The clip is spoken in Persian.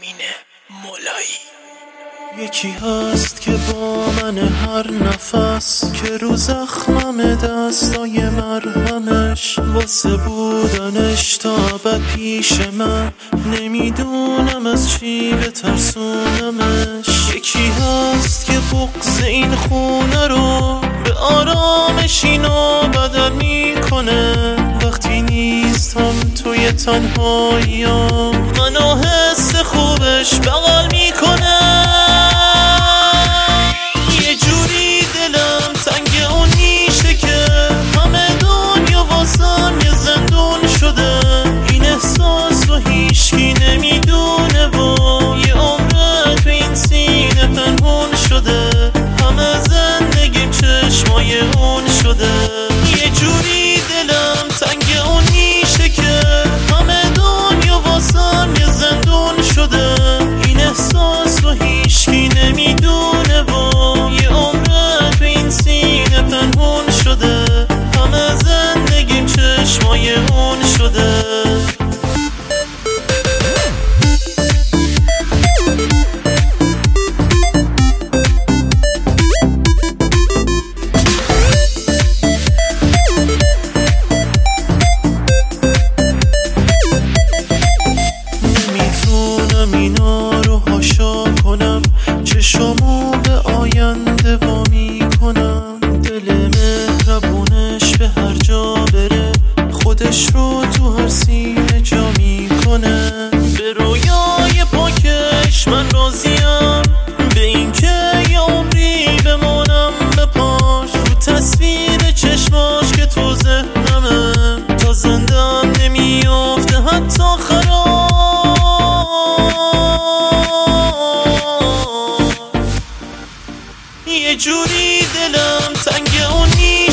امین مولایی. یکی هست که با من هر نفس، که رو زخمم دستای مرهمش، واسه بودنش تا ابد پیش من، نمیدونم از چی بترسونمش. یکی هست که بغض این خونه رو به آرامش اینو بدل میکنه، وقتی نیستم توی تنهاییام منو حس خوبش بغل میکنه. یه جوری دلم تنگ اون نیشه که همه دنیا واسم یه زندون شده، این احساس رو هیچکی نمیدونه و یه عمره تو این سینه پنهون شده، همه زندگیم چشمای اون شده. یه جوری دلم تنگ اون نیشه که همه دنیا واسم یه زندون شده، این احساس رو هیچکی نمیدونه و یه عمره تو این سینه پنهون شده، همه زندگیم چشمای اون شده. اینا رو هاشا کنم، چشامو به آینده وا میکنم، دل مهربونش به هر جا بره خودش رو تو هر سینه جا میکنه. به رویای پاکش من راضیم، به این که یه عمری بمانم به پاش، رو تصویر چشماش که تو ذهنمه، تا زندم نمیافته حتی خراب. یه جوری دلم تنگ اون نیست